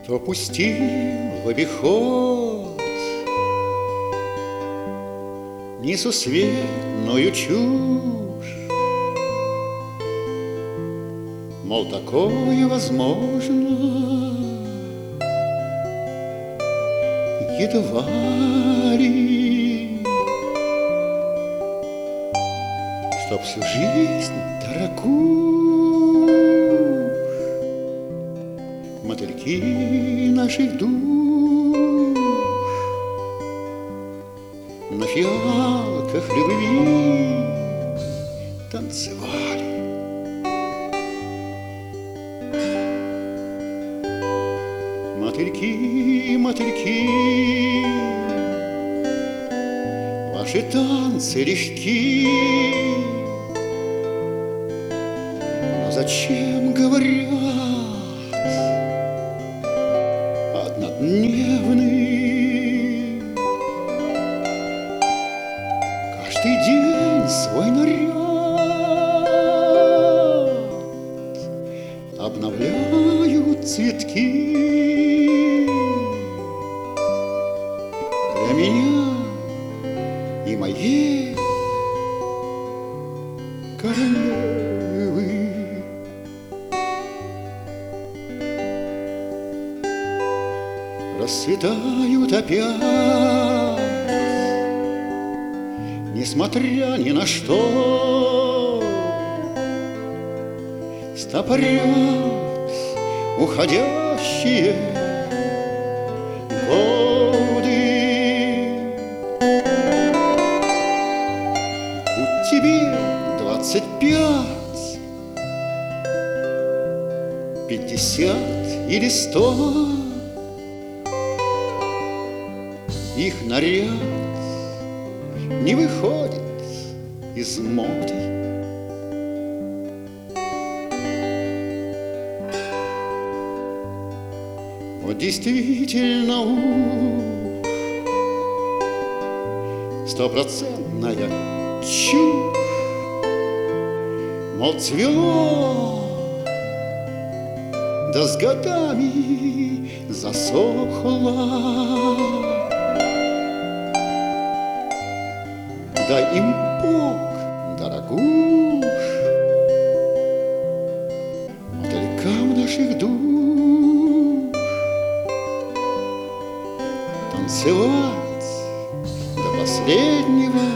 Кто пустил в обиход несусветную чушь, мол, такое возможно едва ли, чтоб всю жизнь дорогую мотыльки наших душ на фиалках любви танцевали. Мотыльки, мотыльки, ваши танцы легки, но зачем, говорят, однодневный? Каждый день свой наряд обновляют цветки. Для меня и моей королевы. Расцветают опять, несмотря ни на что, стопорят уходящие годы. Будь тебе 25, 50 или 100, их наряд не выходит из моды. Вот действительно стопроцентная чушь, мол, цвело, да с годами засохло. Дай им Бог, дорогуш, мотылькам наших душ танцевать до последнего